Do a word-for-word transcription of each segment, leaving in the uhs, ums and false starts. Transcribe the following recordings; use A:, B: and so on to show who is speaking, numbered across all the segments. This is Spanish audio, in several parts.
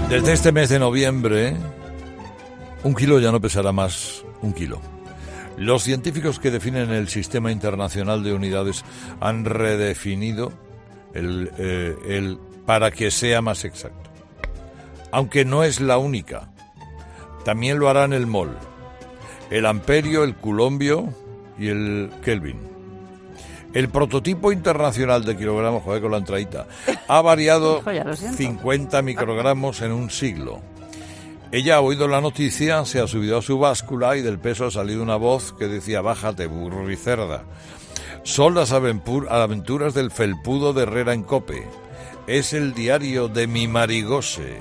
A: Desde este mes de noviembre, un kilo ya no pesará más un kilo. Los científicos que definen el Sistema Internacional de Unidades han redefinido el, eh, el para que sea más exacto. Aunque no es la única. También lo harán el mol, el amperio, el culombio y el kelvin. El prototipo internacional de kilogramos, joder, con la entradita, ha variado cincuenta microgramos en un siglo. Ella ha oído la noticia, se ha subido a su báscula y del peso ha salido una voz que decía: bájate, burricerda. Son las aventuras del felpudo de Herrera en Cope. Es el diario de mi Marigose.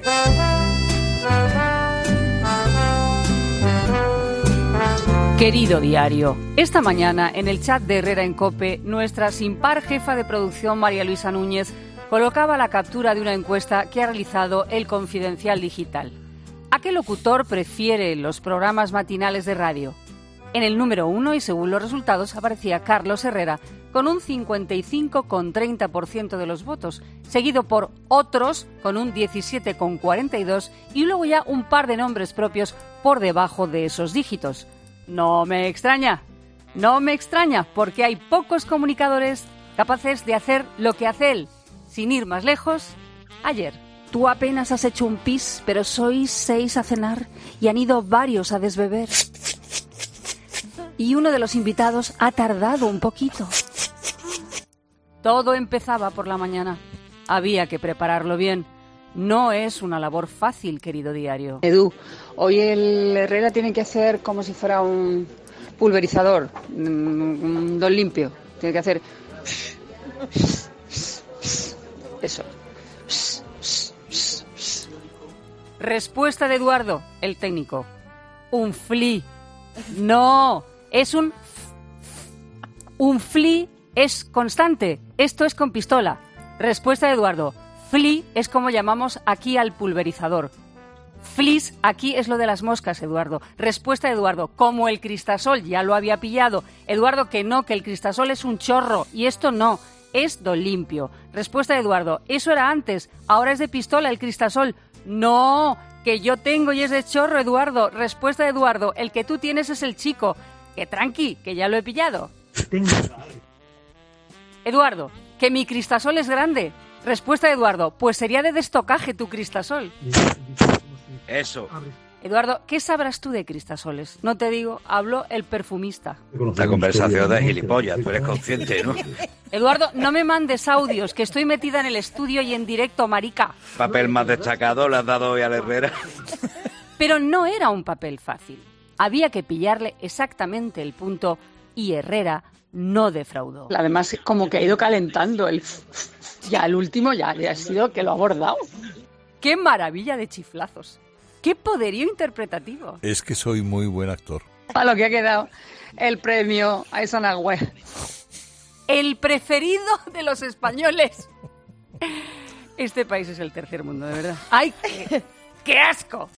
B: Querido diario, esta mañana en el chat de Herrera en Cope, nuestra sin par jefa de producción María Luisa Núñez colocaba la captura de una encuesta que ha realizado El Confidencial Digital. ¿A qué locutor prefiere los programas matinales de radio? En el número uno, y según los resultados, aparecía Carlos Herrera con un cincuenta y cinco coma treinta por ciento de los votos, seguido por otros con un diecisiete coma cuarenta y dos por ciento y luego ya un par de nombres propios por debajo de esos dígitos. No me extraña, no me extraña, porque hay pocos comunicadores capaces de hacer lo que hace él. Sin ir más lejos, ayer. Tú apenas has hecho un pis, pero sois seis a cenar y han ido varios a desbeber. Y uno de los invitados ha tardado un poquito. Todo empezaba por la mañana. Había que prepararlo bien. No es una labor fácil, querido diario.
C: Edu, hoy el Herrera tiene que hacer como si fuera un pulverizador, un don limpio. Tiene que hacer eso.
B: Respuesta de Eduardo, el técnico. Un fli. No, es un... Un fli es constante. Esto es con pistola. Respuesta de Eduardo. Fli es como llamamos aquí al pulverizador. Flis aquí es lo de las moscas, Eduardo. Respuesta de Eduardo. Como el Cristasol ya lo había pillado. Eduardo, que no, que el Cristasol es un chorro. Y esto no, es don limpio. Respuesta de Eduardo. Eso era antes, ahora es de pistola el Cristasol. No, que yo tengo y es de chorro, Eduardo. Respuesta de Eduardo. El que tú tienes es el chico. Que tranqui, que ya lo he pillado. Eduardo, que mi Cristasol es grande. Respuesta de Eduardo. Pues sería de destocaje tu Cristasol.
D: Eso.
B: Eduardo, ¿qué sabrás tú de Cristasoles? No te digo, habló el perfumista.
D: La conversación de gilipollas, tú eres consciente, ¿no?
B: Eduardo, no me mandes audios, que estoy metida en el estudio y en directo, marica.
D: Papel más destacado le has dado hoy a la Herrera.
B: Pero no era un papel fácil. Había que pillarle exactamente el punto y Herrera no defraudó.
C: Además, como que ha ido calentando el... Ya, el último ya, ya ha sido que lo ha bordado.
B: ¡Qué maravilla de chiflazos! ¡Qué poderío interpretativo!
A: Es que soy muy buen actor.
C: A lo que ha quedado el premio a esa Nagüe.
B: El preferido de los españoles. Este país es el tercer mundo, de verdad. ¡Ay, qué, qué asco!